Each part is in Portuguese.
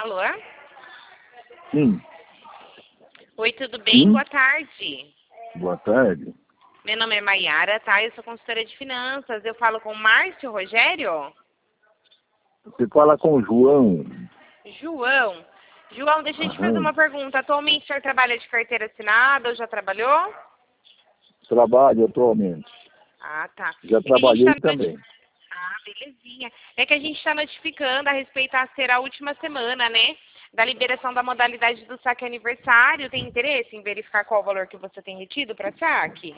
Alô? Sim. Oi, tudo bem? Sim. Boa tarde. Boa tarde. Meu nome é Maiara, tá? Eu sou consultora de finanças. Eu falo com o Márcio Rogério? Você fala com o João. João. João, deixa eu te fazer Aham. uma pergunta. Atualmente o senhor trabalha de carteira assinada ou já trabalhou? Trabalho atualmente. Ah, tá. Já É que a gente trabalhei tá também. Ah, belezinha. É que a gente está notificando a respeito a ser a última semana, né? Da liberação da modalidade do saque aniversário. Tem interesse em verificar qual o valor que você tem retido para saque?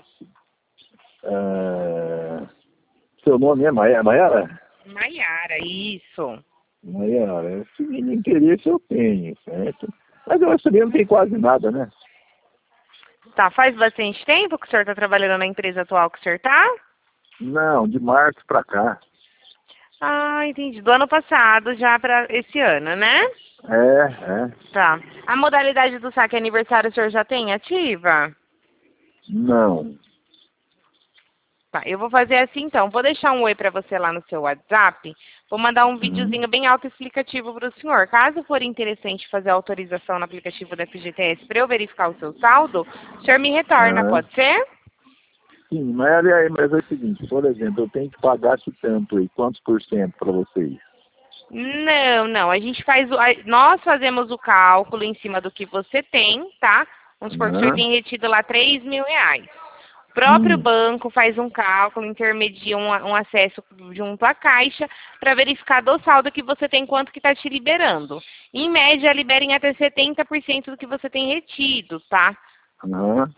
Seu nome é Maiara? Maiara, isso. Maiara, esse interesse eu tenho, certo? Mas eu também não tem quase nada, né? Tá, faz bastante tempo que o senhor está trabalhando na empresa atual que o senhor está? Não, de março pra cá. Ah, entendi. Do ano passado já para esse ano, né? É. Tá. A modalidade do saque aniversário o senhor já tem ativa? Não. Tá, eu vou fazer assim então. Vou deixar um oi para você lá no seu WhatsApp. Vou mandar um videozinho bem autoexplicativo para o senhor. Caso for interessante fazer a autorização no aplicativo da FGTS para eu verificar o seu saldo, o senhor me retorna, Ah, pode ser? sim, mas é o seguinte, por exemplo, eu tenho que pagar esse tanto aí, quantos por cento para vocês? Não. A gente faz nós fazemos o cálculo em cima do que você tem, tá? Vamos supor que o senhor Ah, tem retido lá R$ 3.000. O próprio banco faz um cálculo, intermedia um acesso junto à Caixa para verificar do saldo que você tem quanto que está te liberando. Em média, liberem até 70% do que você tem retido, tá? ah.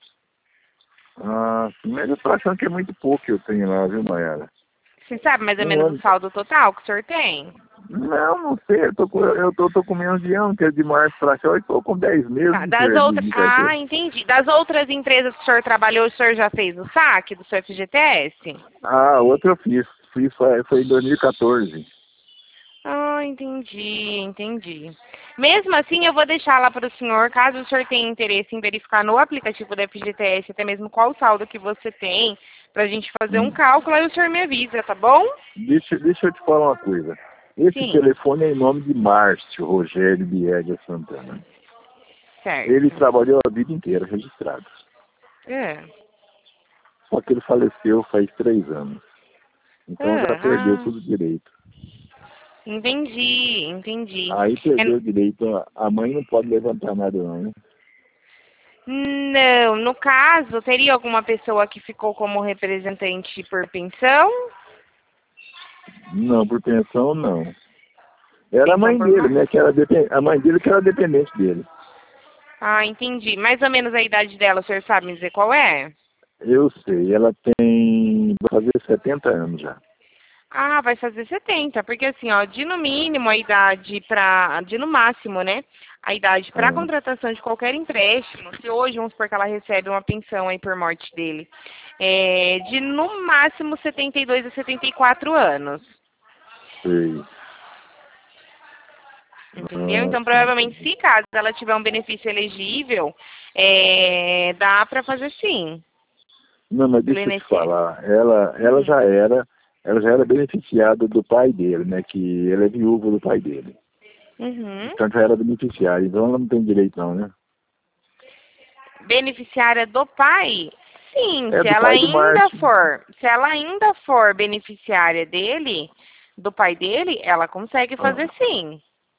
Sim, mas eu tô achando que é muito pouco que eu tenho lá, viu, Maiara? Você sabe mais ou Um menos o ano. saldo total que o senhor tem? Não sei, eu tô com menos de ano, que é de março pra cá, eu tô com 10 meses Tá, das outras. de carteira. Ah, entendi. Das outras empresas que o senhor trabalhou, o senhor já fez o saque do seu FGTS? Outra eu fiz foi em 2014. Ah, entendi. Mesmo assim, eu vou deixar lá para o senhor, caso o senhor tenha interesse em verificar no aplicativo da FGTS, até mesmo qual o saldo que você tem, para a gente fazer um Hum. cálculo, aí o senhor me avisa, tá bom? Deixa eu te falar uma coisa. Esse Sim, telefone é em nome de Márcio Rogério Biega Santana. Ele certo. trabalhou a vida inteira registrado. É. Só que ele faleceu faz 3 anos. Então já perdeu Ah, tudo direito. entendi. Aí É, perdeu o direito, a mãe não pode levantar nada não, né? não, no caso, teria alguma pessoa que ficou como representante por pensão? Não, por pensão não. Era a Pensão mãe por dele, morte? né? A mãe dele que era dependente dele. Ah, entendi. Mais ou menos a idade dela, o senhor sabe me dizer qual é? Eu sei, ela vai fazer 70 anos já. Ah, vai fazer 70, porque assim, ó, de no mínimo a idade para, de no máximo, né? A idade para Ah, contratação de qualquer empréstimo, se hoje, vamos supor que ela recebe uma pensão aí por morte dele, de no máximo 72 a 74 anos. sei. Entendeu? Então, Sim, provavelmente, entendi. se caso ela tiver um benefício elegível, dá para fazer sim, Não, mas pelo deixa eu te INSS. falar. Ela já era beneficiada do pai dele, né? Que ele é viúvo do pai dele. Uhum. Então já era beneficiária. Então ela não tem direito não, né? Beneficiária do pai? Sim, É do pai do Márcio. se ela ainda for beneficiária dele, do pai dele, ela consegue fazer Ah, sim.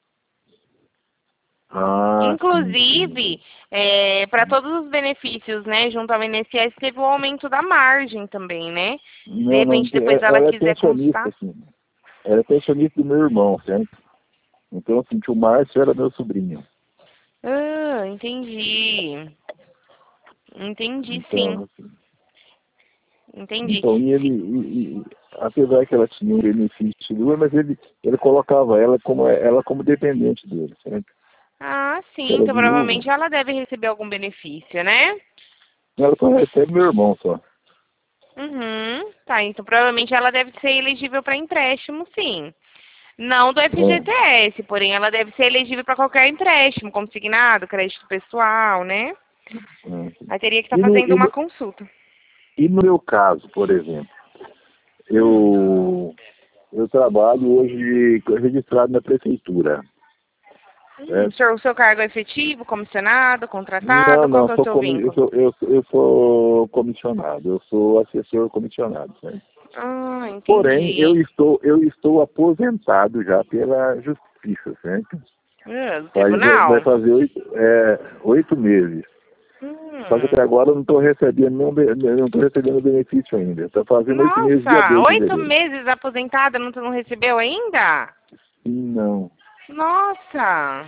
sim. Inclusive, para todos os benefícios, né, junto ao INSS, teve o aumento da margem também, né? De Não, repente, depois ela ela é quiser pensionista, consultar. assim. Ela é pensionista do meu irmão, certo? Então, assim, que o Márcio era meu sobrinho. Ah, entendi. Entendi, sim. Então, assim, Entendi. então apesar que ela tinha um benefício, mas ele colocava ela como dependente dele, certo? Ah, sim. Ela é Então, viúva. provavelmente ela deve receber algum benefício, né? Ela só recebe meu irmão só. Uhum. Tá, então provavelmente ela deve ser elegível para empréstimo, sim. Não do É, FGTS, porém ela deve ser elegível para qualquer empréstimo, consignado, crédito pessoal, né? é. Aí teria que estar E, no, fazendo e, uma no, consulta. e no meu caso, por exemplo, Hum. eu trabalho hoje registrado na prefeitura. O seu cargo é efetivo, comissionado, contratado? Não, Qual não, que é o seu vínculo? eu sou comissionado, eu sou assessor comissionado, certo? Ah, Porém, entendi. eu estou aposentado já pela justiça, certo? Do Vai tribunal? fazer 8 meses. Só que Hum. até agora eu não estou recebendo não tô recebendo benefício ainda. Está fazendo 8 meses, dia Nossa, 2 de 8 fevereiro. meses aposentada, não recebeu ainda? Sim, não. Nossa,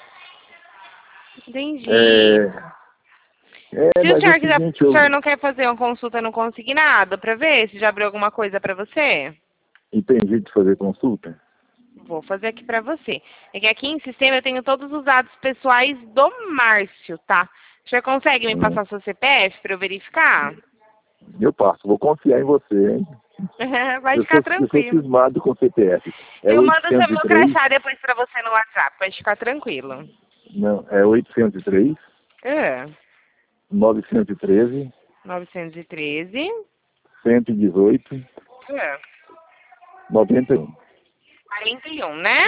entendi. É, Se o mas é o senhor quiser, seguinte, o senhor não quer fazer uma consulta no consignado para ver se já abriu alguma coisa para você? entendi de fazer consulta. Vou fazer aqui para você. É que aqui em sistema eu tenho todos os dados pessoais do Márcio, tá? O senhor consegue me Hum, passar seu CPF para eu verificar? eu passo, vou confiar em você, hein? Vai ficar Eu sou tranquilo. cismado com CPF. É Eu mando o meu 803, crachá depois para você no WhatsApp, pode ficar tranquilo. não, é 803, É. 913, 913. 118, É. 91. 41, né?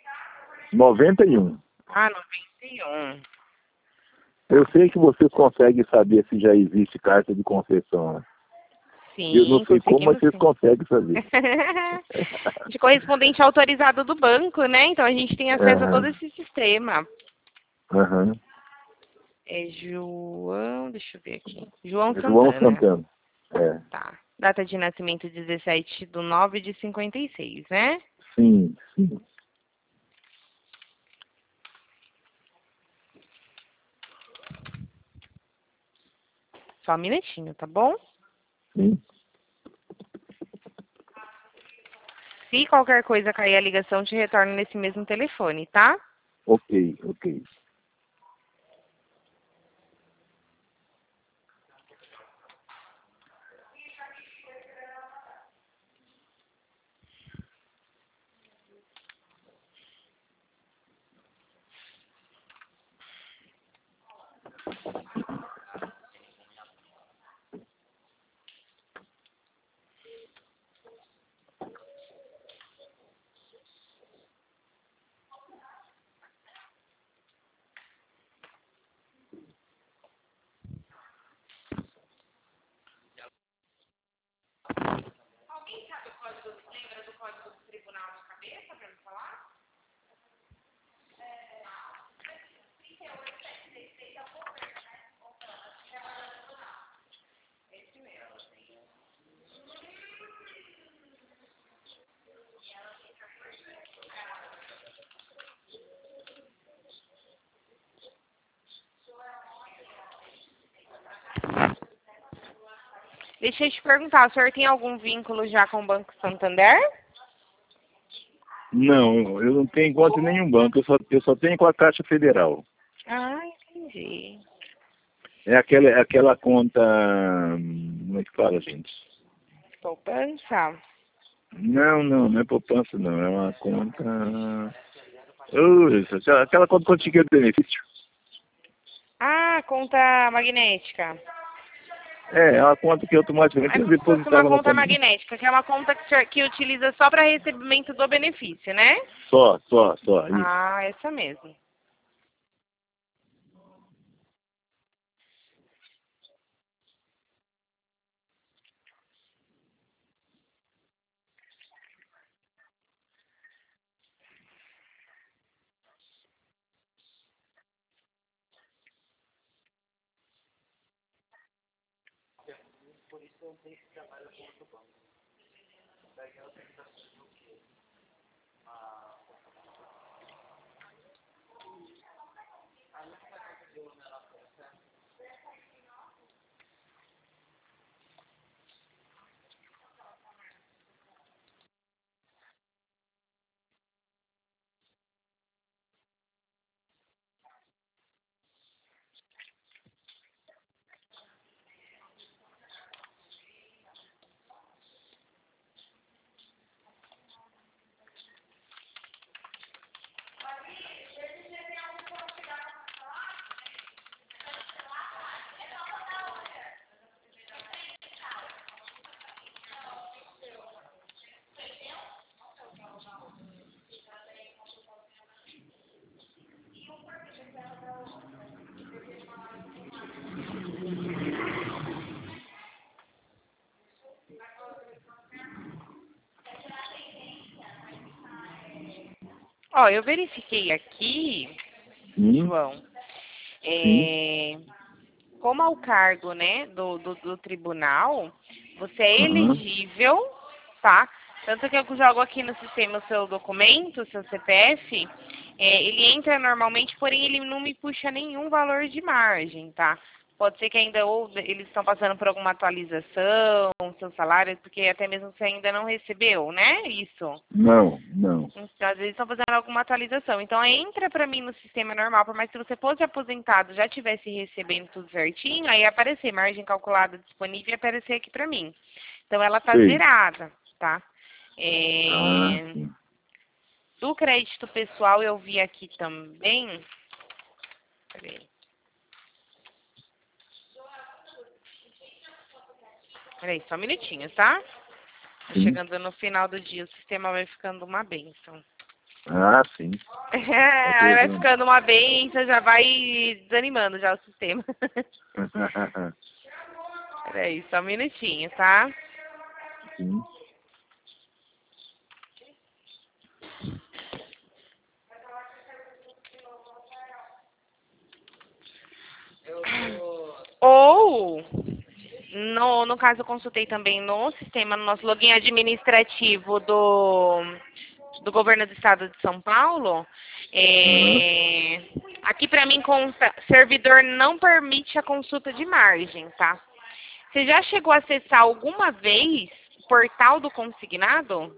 91. Ah, 91. Eu sei que vocês conseguem saber se já existe carta de concessão, né? Eu não Sim, sei como, mas conseguimos vocês sim. conseguem saber. De correspondente autorizado do banco, né? Então a gente tem acesso a todo Aham, esse sistema. aham. É João, deixa eu ver aqui. João João Santana. Santana. É, Tá. Data de nascimento 17/9/56, né? sim, sim, Só um minutinho, tá bom? sim. Se qualquer coisa cair a ligação, te retorno nesse mesmo telefone, tá? Ok, ok. Deixa eu te perguntar, o senhor tem algum vínculo já com o Banco Santander? Não, eu não tenho conta em nenhum banco, eu só tenho com a Caixa Federal. Ah, entendi. É aquela conta. Como é que fala, gente? Poupança? Não, não, não é poupança, não. É uma conta. Aquela conta contigo de benefício. Ah, conta magnética. É uma conta que automaticamente É eu como se fosse uma depositava na conta conta. magnética, que é uma conta que, o senhor, que utiliza só para recebimento do benefício, né? Só, isso. Ah, essa mesmo. Ó, eu verifiquei aqui, João, Sim. como ao cargo, né, do tribunal, você é Aham. elegível, tá? Tanto que eu jogo aqui no sistema o seu documento, o seu CPF, ele entra normalmente, porém ele não me puxa nenhum valor de margem, tá? Pode ser que ainda ou eles estão passando por alguma atualização, seu salário, porque até mesmo você ainda não recebeu, né? Isso. Não, não. Então, às vezes estão fazendo alguma atualização. Então, entra para mim no sistema normal, por mais que você fosse aposentado, já tivesse recebendo tudo certinho, aí ia aparecer margem calculada disponível e aparecer aqui para mim. Então, ela tá Sei. zerada, tá? Ah, É, sim. do crédito pessoal, eu vi aqui também. Peraí. Peraí, só um minutinho, tá? Sim. Chegando no final do dia, o sistema vai ficando uma bênção. Ah, sim. Tá Aí vai perdendo. ficando uma bênção, já vai desanimando já o sistema. Peraí, só um minutinho, tá? Sim. Ou, no caso, eu consultei também no sistema, no nosso login administrativo do governo do estado de São Paulo. Aham. Aqui para mim consta, servidor não permite a consulta de margem, tá? Você já chegou a acessar alguma vez o portal do consignado?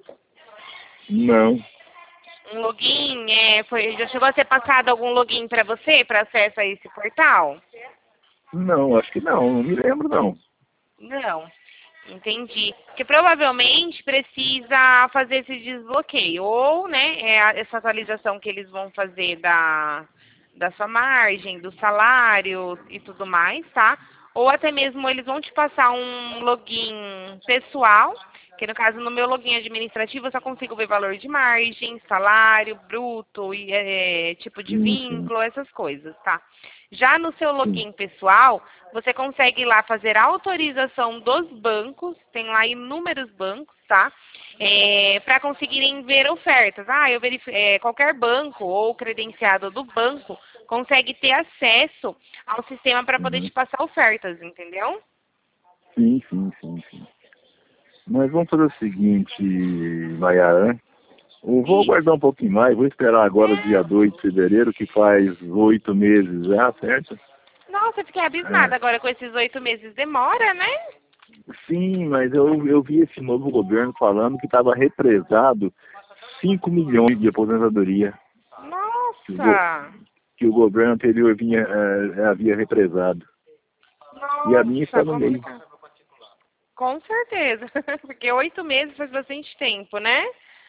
Não. Um login, já chegou a ser passado algum login para você, para acesso a esse portal? Não, acho que não. Não me lembro, não. Não, entendi. Porque provavelmente precisa fazer esse desbloqueio. Ou, né, essa atualização que eles vão fazer da sua margem, do salário e tudo mais, tá? Ou até mesmo eles vão te passar um login pessoal, que no caso no meu login administrativo eu só consigo ver valor de margem, salário, bruto, e tipo de Sim, sim, vínculo, essas coisas, tá? Já no seu sim. login pessoal, você consegue ir lá fazer a autorização dos bancos, tem lá inúmeros bancos, tá? Para conseguirem ver ofertas. Qualquer banco ou credenciado do banco consegue ter acesso ao sistema para poder Uhum. te passar ofertas, entendeu? Sim, sim, sim, sim. Mas vamos fazer o seguinte, Mayara, né? Eu vou Isso. aguardar um pouquinho mais, vou esperar agora dia 2 de fevereiro, que faz 8 meses já, certo? Nossa, eu fiquei abismada É. agora com esses 8 meses. Demora, né? Sim, mas eu vi esse novo governo falando que estava represado 5 milhões de aposentadoria que Nossa! que o governo anterior havia represado. E a minha está Nossa, no meio. complicado. Com certeza. Porque 8 meses faz bastante tempo, né?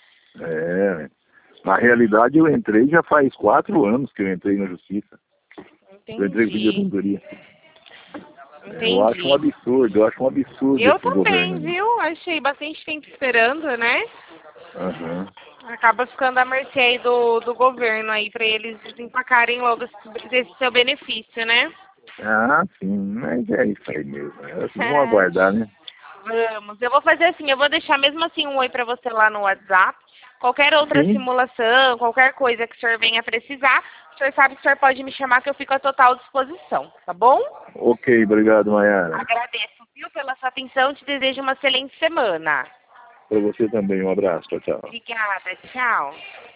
É, na realidade eu entrei já faz 4 anos que eu entrei na justiça. Eu entrei com Entendi. videoauditoria. Eu acho um Entendi. absurdo, eu acho um absurdo Eu esse governo também, aí. viu? Achei bastante tempo esperando, né? Aham. Acaba ficando à mercê aí do governo aí, pra eles desempacarem logo esse seu benefício, né? Ah, sim, mas é isso aí mesmo. Vamos aguardar, né? Vamos. Eu vou fazer assim, eu vou deixar mesmo assim um oi pra você lá no WhatsApp. Qualquer outra Sim, simulação, qualquer coisa que o senhor venha precisar, o senhor sabe que o senhor pode me chamar que eu fico à total disposição, tá bom? ok, obrigado, Mayara. Agradeço, viu, pela sua atenção. Te desejo uma excelente semana. Para você também, um abraço, tchau, tchau. Obrigada, tchau.